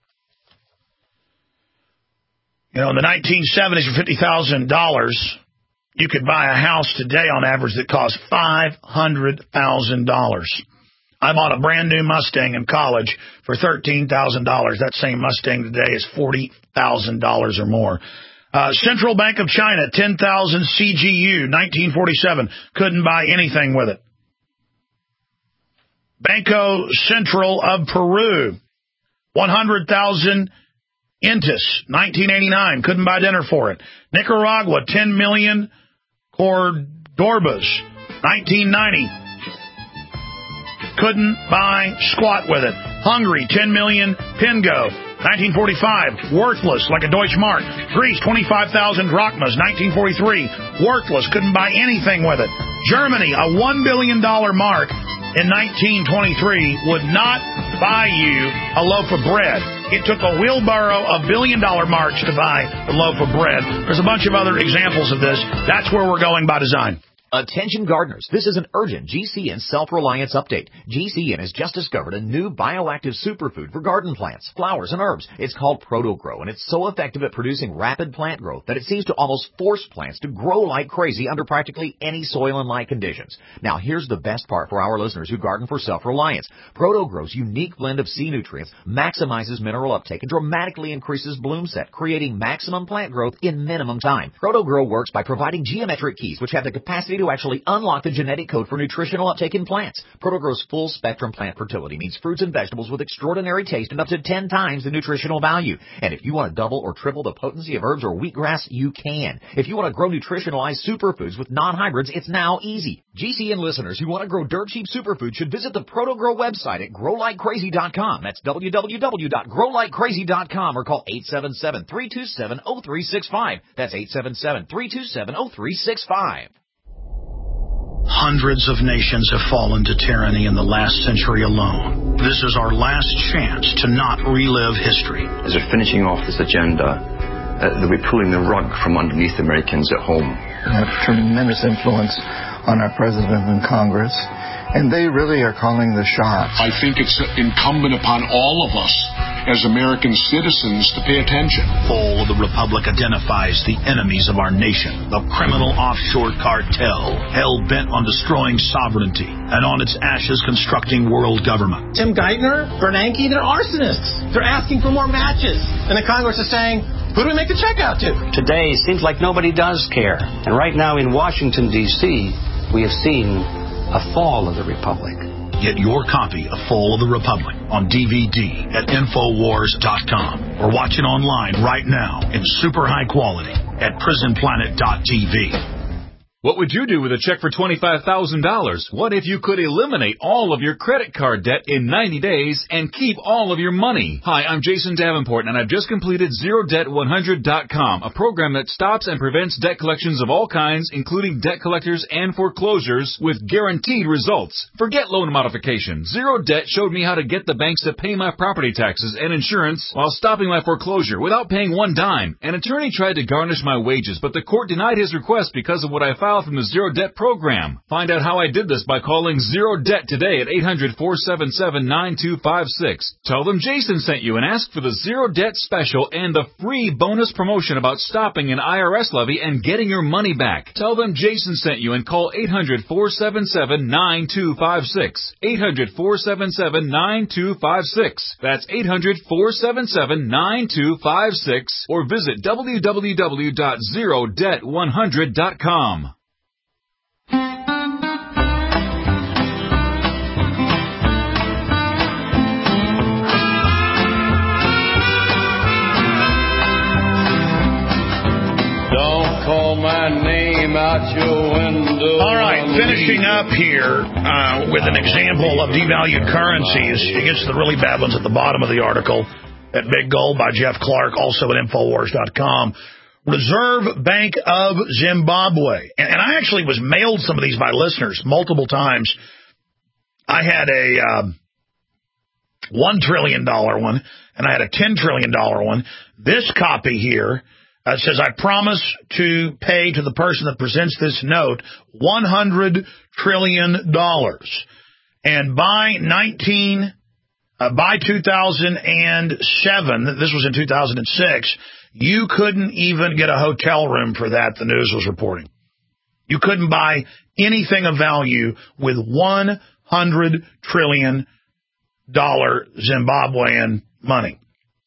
You know, in the nineteen seventies, for fifty thousand dollars, you could buy a house today on average that costs five hundred thousand dollars. I bought a brand new Mustang in college for thirteen thousand dollars. That same Mustang today is forty thousand dollars or more. Uh, Central Bank of China, ten thousand C G U, nineteen forty-seven. Couldn't buy anything with it. Banco Central of Peru, one hundred thousand Intis, nineteen eighty-nine. Couldn't buy dinner for it. Nicaragua, ten million Cordorbas, nineteen ninety. Couldn't buy squat with it. Hungary, ten million Pingo, nineteen forty-five. Worthless, like a Deutschmark. Greece, twenty-five thousand drachmas, nineteen forty-three. Worthless, couldn't buy anything with it. Germany, a one billion dollars mark in nineteen twenty-three would not buy you a loaf of bread. It took a wheelbarrow of billion-dollar marks to buy a loaf of bread. There's a bunch of other examples of this. That's where we're going by design. Attention gardeners, this is an urgent G C N self-reliance update. G C N has just discovered a new bioactive superfood for garden plants, flowers, and herbs. It's called ProtoGrow, and it's so effective at producing rapid plant growth that it seems to almost force plants to grow like crazy under practically any soil and light conditions. Now, here's the best part for our listeners who garden for self-reliance. ProtoGrow's unique blend of sea nutrients maximizes mineral uptake and dramatically increases bloom set, creating maximum plant growth in minimum time. ProtoGrow works by providing geometric keys, which have the capacity to actually unlock the genetic code for nutritional uptake in plants. ProtoGrow's full-spectrum plant fertility means fruits and vegetables with extraordinary taste and up to ten times the nutritional value. And if you want to double or triple the potency of herbs or wheatgrass, you can. If you want to grow nutritionalized superfoods with non-hybrids, it's now easy. G C N listeners who want to grow dirt-cheap superfoods should visit the ProtoGrow website at grow like crazy dot com. That's w w w dot grow like crazy dot com or call eight seven seven, three two seven, zero three six five. That's eight seven seven, three two seven, zero three six five. Hundreds of nations have fallen to tyranny in the last century alone. This is our last chance to not relive history. As we're finishing off this agenda, uh, that we're pulling the rug from underneath Americans at home. We have tremendous influence on our president and Congress, and they really are calling the shots. I think it's incumbent upon all of us as American citizens to pay attention. Fall of the Republic identifies the enemies of our nation, the criminal offshore cartel, hell-bent on destroying sovereignty, and on its ashes constructing world government. Tim Geithner, Bernanke, they're arsonists. They're asking for more matches. And the Congress is saying, who do we make the check out to? Today seems like nobody does care. And right now in Washington, D C, we have seen a fall of the Republic. Get your copy of Fall of the Republic on D V D at Infowars dot com or watch it online right now in super high quality at prison planet dot t v. What would you do with a check for twenty-five thousand dollars? What if you could eliminate all of your credit card debt in ninety days and keep all of your money? Hi, I'm Jason Davenport, and I've just completed zero debt one hundred dot com, a program that stops and prevents debt collections of all kinds, including debt collectors and foreclosures, with guaranteed results. Forget loan modification. Zero Debt showed me how to get the banks to pay my property taxes and insurance while stopping my foreclosure without paying one dime. An attorney tried to garnish my wages, but the court denied his request because of what I filed from the Zero Debt program. Find out how I did this by calling Zero Debt today at eight hundred, four seven seven, nine two five six. Tell them Jason sent you and ask for the Zero Debt special and the free bonus promotion about stopping an I R S levy and getting your money back. Tell them Jason sent you and call eight hundred, four seven seven, nine two five six. eight hundred, four seven seven, nine two five six. That's eight hundred, four seven seven, nine two five six or visit w w w dot zero debt one hundred dot com. Call my name out your window. All right, finishing up here uh, with an example of devalued currencies. It gets to the really bad ones at the bottom of the article. at Big Gold by Jeff Clark, also at Infowars dot com. Reserve Bank of Zimbabwe. And, and I actually was mailed some of these by listeners multiple times. I had a um, one trillion dollars one, and I had a ten trillion dollars one. This copy here uh, says, I promise to pay to the person that presents this note one hundred trillion dollars. And by nineteen, uh, by two thousand seven, this was in two thousand six, you couldn't even get a hotel room for that, the news was reporting. You couldn't buy anything of value with one hundred trillion dollars Zimbabwean money.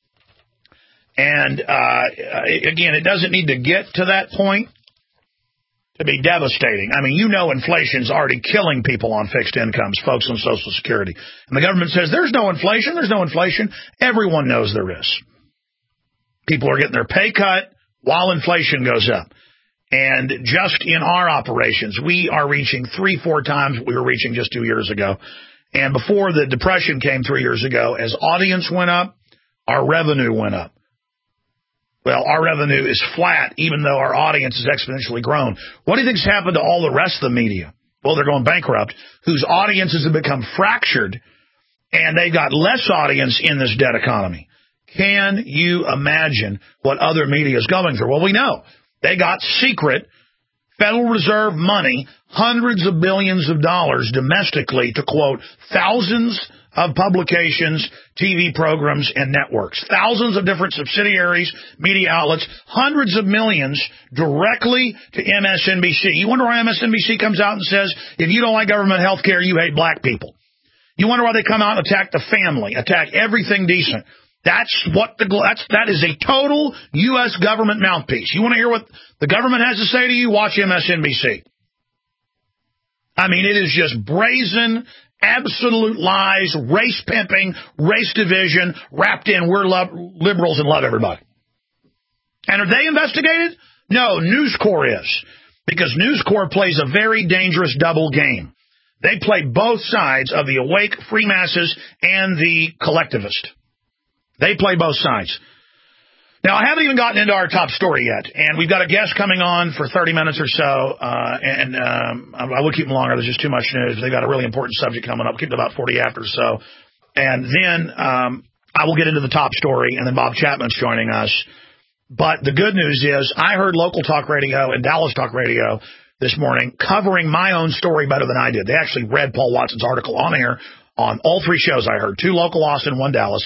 And, uh, again, it doesn't need to get to that point to be devastating. I mean, you know inflation's already killing people on fixed incomes, folks on Social Security. And the government says, there's no inflation, there's no inflation. Everyone knows there is. People are getting their pay cut while inflation goes up. And just in our operations, we are reaching three, four times what we were reaching just two years ago. And before the Depression came three years ago, as audience went up, our revenue went up. Well, our revenue is flat, even though our audience has exponentially grown. What do you think's happened to all the rest of the media? Well, they're going bankrupt, whose audiences have become fractured, and they've got less audience in this dead economy. Can you imagine what other media is going through? Well, we know. They got secret Federal Reserve money, hundreds of billions of dollars domestically to, quote, thousands of publications, T V programs, and networks. Thousands of different subsidiaries, media outlets, hundreds of millions directly to M S N B C. You wonder why M S N B C comes out and says, if you don't like government health care, you hate black people. You wonder why they come out and attack the family, attack everything decent. That's what the that's that is a total U S government mouthpiece. You want to hear what the government has to say to you? Watch M S N B C. I mean, it is just brazen, absolute lies, race pimping, race division wrapped in we're love, liberals and love everybody. And are they investigated? No, News Corps is, because News Corps plays a very dangerous double game. They play both sides of the awake free masses and the collectivist. They play both sides. Now, I haven't even gotten into our top story yet, and we've got a guest coming on for thirty minutes or so, uh, and um, I will keep them longer. There's just too much news. They've got a really important subject coming up. We'll keep it about forty after or so. And then um, I will get into the top story, and then Bob Chapman's joining us. But the good news is I heard local talk radio and Dallas talk radio this morning covering my own story better than I did. They actually read Paul Watson's article on air on all three shows I heard, two local Austin, one Dallas.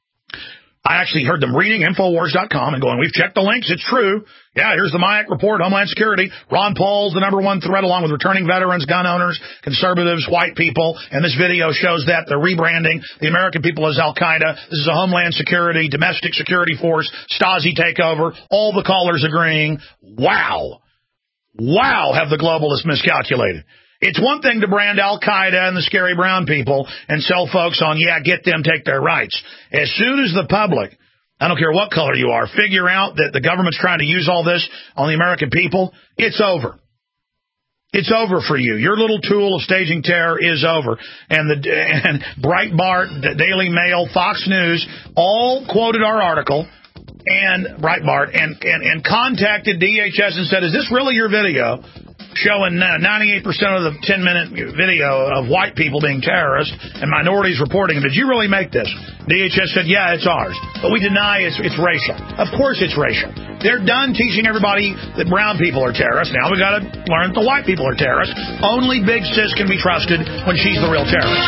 I actually heard them reading Infowars dot com and going, we've checked the links, it's true. Yeah, here's the MIAC report, Homeland Security. Ron Paul's the number one threat, along with returning veterans, gun owners, conservatives, white people. And this video shows that they're rebranding the American people as Al-Qaeda. This is a Homeland Security, domestic security force, Stasi takeover. All the callers agreeing. Wow. Wow, have the globalists miscalculated. It's one thing to brand Al-Qaeda and the scary brown people and sell folks on, yeah, get them, take their rights. As soon as the public, I don't care what color you are, figure out that the government's trying to use all this on the American people, it's over. It's over for you. Your little tool of staging terror is over. And the and Breitbart, the Daily Mail, Fox News all quoted our article, and Breitbart, and, and, and contacted D H S and said, is this really your video? Showing uh, ninety-eight percent of the ten-minute video of white people being terrorists and minorities reporting them. Did you really make this? D H S said, yeah, it's ours. But we deny it's, it's racial. Of course it's racial. They're done teaching everybody that brown people are terrorists. Now we've got to learn that the white people are terrorists. Only Big Sis can be trusted when she's the real terrorist.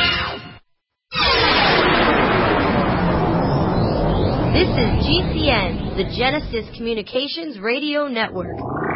This is G C N, the Genesis Communications Radio Network.